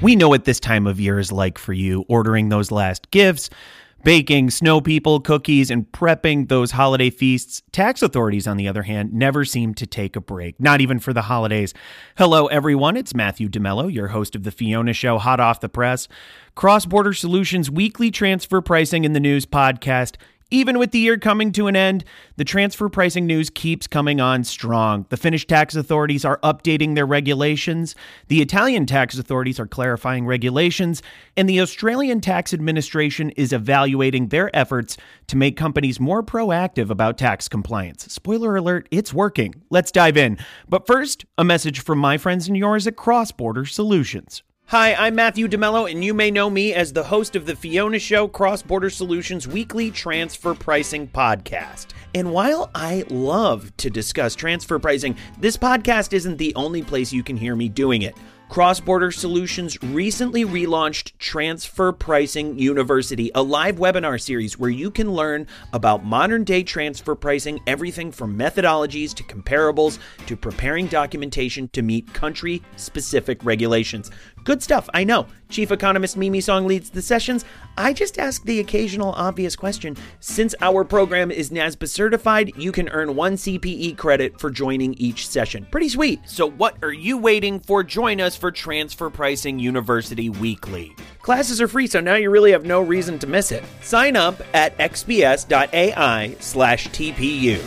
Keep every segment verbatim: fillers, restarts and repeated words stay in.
We know what this time of year is like for you, ordering those last gifts, baking snow people, cookies, and prepping those holiday feasts. Tax authorities, on the other hand, never seem to take a break, not even for the holidays. Hello, everyone. It's Matthew DeMello, your host of The Fiona Show, hot off the press. Cross-Border Solutions weekly transfer pricing in the news podcast. Even with the year coming to an end, the transfer pricing news keeps coming on strong. The Finnish tax authorities are updating their regulations, the Italian tax authorities are clarifying regulations, and the Australian Tax Administration is evaluating their efforts to make companies more proactive about tax compliance. Spoiler alert, it's working. Let's dive in. But first, a message from my friends and yours at Cross-Border Solutions. Hi, I'm Matthew DeMello, and you may know me as the host of the Fiona Show Cross-Border Solutions weekly transfer pricing podcast. And while I love to discuss transfer pricing, this podcast isn't the only place you can hear me doing it. Cross-Border Solutions recently relaunched Transfer Pricing University, a live webinar series where you can learn about modern-day transfer pricing, everything from methodologies to comparables to preparing documentation to meet country-specific regulations. Good stuff, I know. Chief Economist Mimi Song leads the sessions. I just ask the occasional obvious question. Since our program is NASBA certified, you can earn one C P E credit for joining each session. Pretty sweet. So what are you waiting for? Join us for Transfer Pricing University Weekly. Classes are free, so now you really have no reason to miss it. Sign up at xbs.ai slash TPU.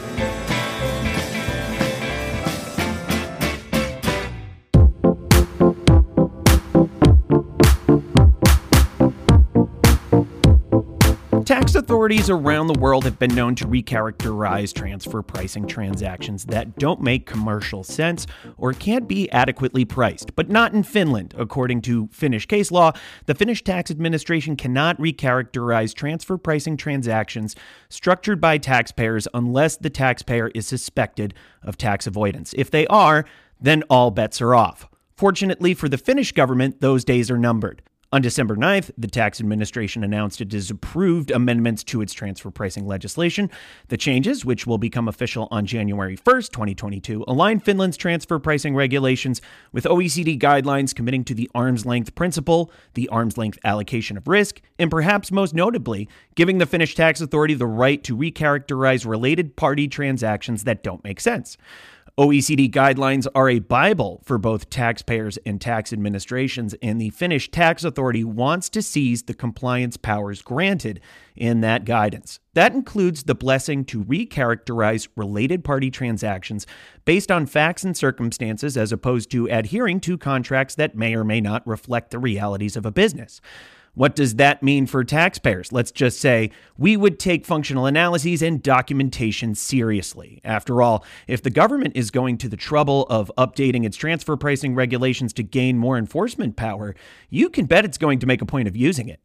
Tax authorities around the world have been known to recharacterize transfer pricing transactions that don't make commercial sense or can't be adequately priced, but not in Finland. According to Finnish case law, the Finnish tax administration cannot recharacterize transfer pricing transactions structured by taxpayers unless the taxpayer is suspected of tax avoidance. If they are, then all bets are off. Fortunately for the Finnish government, those days are numbered. On December ninth, the tax administration announced it has approved amendments to its transfer pricing legislation. The changes, which will become official on January first, twenty twenty-two, align Finland's transfer pricing regulations with O E C D guidelines committing to the arm's length principle, the arm's length allocation of risk, and perhaps most notably, giving the Finnish tax authority the right to recharacterize related party transactions that don't make sense. O E C D guidelines are a Bible for both taxpayers and tax administrations, and the Finnish tax authority wants to seize the compliance powers granted in that guidance. That includes the blessing to recharacterize related party transactions based on facts and circumstances as opposed to adhering to contracts that may or may not reflect the realities of a business. What does that mean for taxpayers? Let's just say we would take functional analyses and documentation seriously. After all, if the government is going to the trouble of updating its transfer pricing regulations to gain more enforcement power, you can bet it's going to make a point of using it.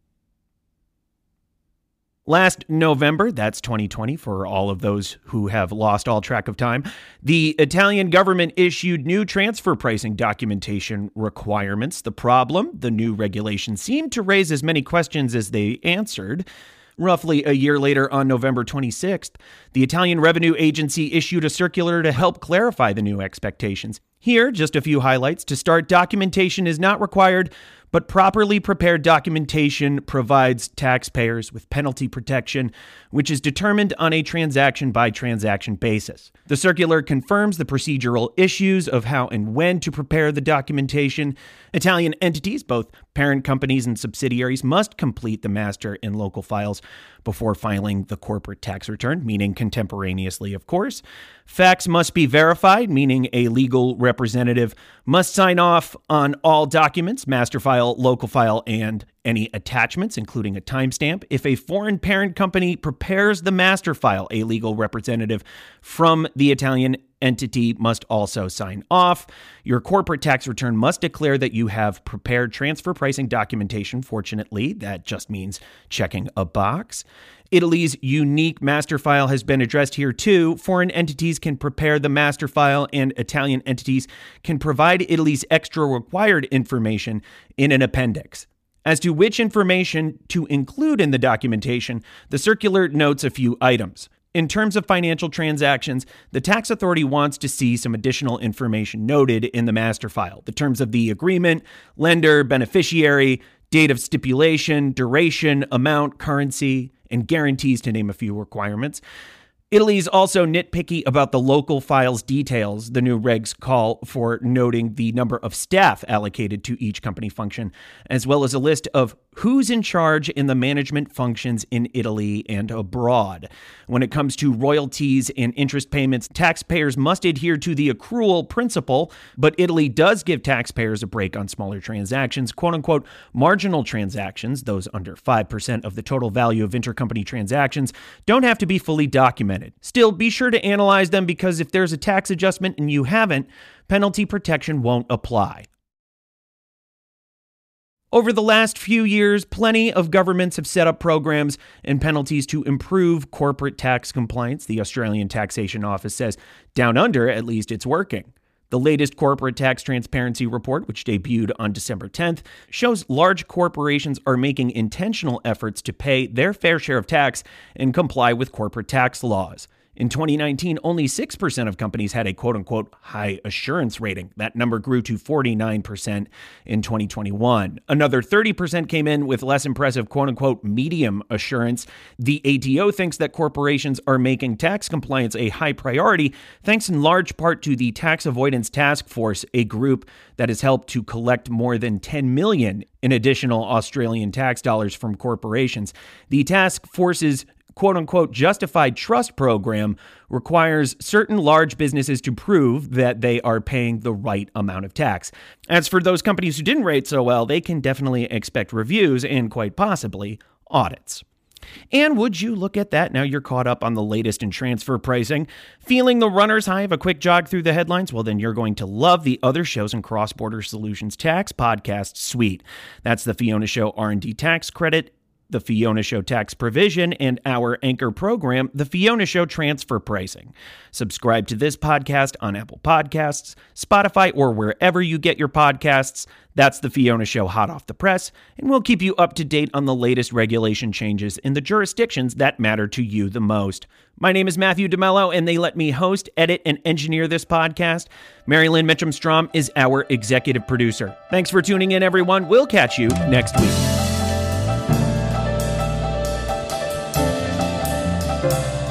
Last November, that's twenty twenty for all of those who have lost all track of time, the Italian government issued new transfer pricing documentation requirements. The problem, the new regulations seemed to raise as many questions as they answered. Roughly a year later, on November twenty-sixth, the Italian Revenue Agency issued a circular to help clarify the new expectations. Here, just a few highlights. To start, documentation is not required, but properly prepared documentation provides taxpayers with penalty protection, which is determined on a transaction-by-transaction basis. The circular confirms the procedural issues of how and when to prepare the documentation. Italian entities, both parent companies and subsidiaries, must complete the master and local files before filing the corporate tax return, meaning contemporaneously, of course. Facts must be verified, meaning a legal representative must sign off on all documents, master file, local file, and any attachments, including a timestamp. If a foreign parent company prepares the master file, a legal representative from the Italian entity must also sign off. Your corporate tax return must declare that you have prepared transfer pricing documentation. Fortunately, that just means checking a box. Italy's unique master file has been addressed here too. Foreign entities can prepare the master file, and Italian entities can provide Italy's extra required information in an appendix. As to which information to include in the documentation, the circular notes a few items. In terms of financial transactions, the tax authority wants to see some additional information noted in the master file. The terms of the agreement, lender, beneficiary, date of stipulation, duration, amount, currency, and guarantees, to name a few requirements. Italy's also nitpicky about the local file's details. The new regs call for noting the number of staff allocated to each company function, as well as a list of who's in charge in the management functions in Italy and abroad. When it comes to royalties and interest payments, taxpayers must adhere to the accrual principle, but Italy does give taxpayers a break on smaller transactions. Quote-unquote marginal transactions, those under five percent of the total value of intercompany transactions, don't have to be fully documented. Still, be sure to analyze them, because if there's a tax adjustment and you haven't, penalty protection won't apply. Over the last few years, plenty of governments have set up programs and penalties to improve corporate tax compliance. The Australian Taxation Office says down under, at least, it's working. The latest corporate tax transparency report, which debuted on December tenth, shows large corporations are making intentional efforts to pay their fair share of tax and comply with corporate tax laws. In twenty nineteen, only six percent of companies had a quote-unquote high assurance rating. That number grew to forty-nine percent in twenty twenty-one. Another thirty percent came in with less impressive quote-unquote medium assurance. The A T O thinks that corporations are making tax compliance a high priority, thanks in large part to the Tax Avoidance Task Force, a group that has helped to collect more than ten million dollars in additional Australian tax dollars from corporations. The task force's quote-unquote justified trust program requires certain large businesses to prove that they are paying the right amount of tax. As for those companies who didn't rate so well, they can definitely expect reviews and quite possibly audits. And would you look at that? Now you're caught up on the latest in transfer pricing. Feeling the runner's high of a quick jog through the headlines? Well, then you're going to love the other shows in Cross-Border Solutions Tax Podcast Suite. That's the Fiona Show R and D Tax Credit, the Fiona Show Tax Provision, and our anchor program, the Fiona Show Transfer Pricing. Subscribe to this podcast on Apple Podcasts, Spotify, or wherever you get your podcasts. That's the Fiona Show hot off the press, and we'll keep you up to date on the latest regulation changes in the jurisdictions that matter to you the most. My name is Matthew DeMello, and they let me host, edit, and engineer this podcast. Mary Lynn Mitchum-Strom is our executive producer. Thanks for tuning in, everyone. We'll catch you next week.